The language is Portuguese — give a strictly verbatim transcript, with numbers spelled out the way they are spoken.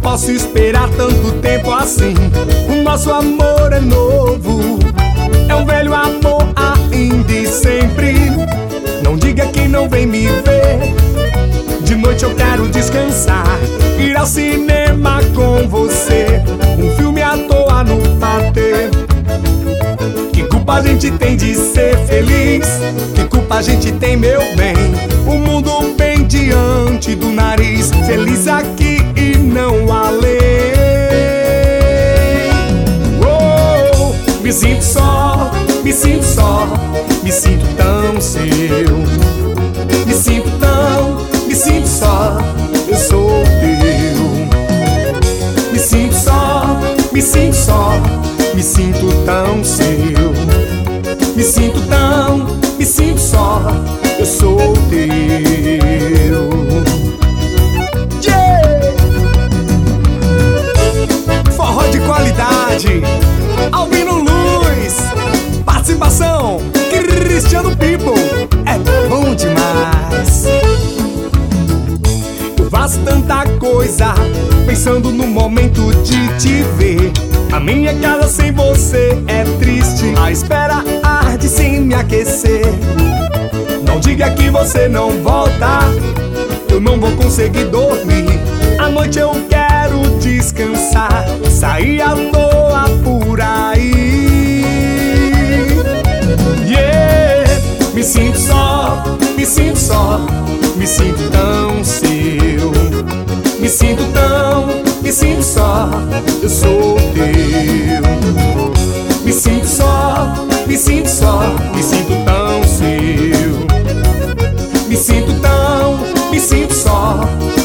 posso esperar tanto tempo assim. O nosso amor é novo, é um velho amor ainda e sempre. Não diga que não vem me ver. De noite eu quero descansar, ir ao cinema com você, um filme à toa no patê. Que culpa a gente tem de ser feliz? Que culpa a gente tem, meu bem? O mundo bem diante do nariz, feliz aqui e não além. Oh, me sinto só, me sinto só, me sinto tão seu. Me sinto tão, me sinto só, eu sou teu. Me sinto só, me sinto só, me sinto tão seu. Me sinto tão, me sinto só, eu sou teu. Yeah! Forró de qualidade, Albino Luz, participação Cristiano People, é bom demais. Eu faço tanta coisa, pensando no momento de te ver. A minha casa sem você é triste, a espera arde sem me aquecer. Não diga que você não volta, eu não vou conseguir dormir. À noite eu quero descansar, sair à toa por aí. Yeah! Me sinto só, me sinto só, me sinto tão seu. Me sinto tão, me sinto só, eu sou teu. Me sinto só, me sinto só, me sinto tão seu. Me sinto tão, me sinto só,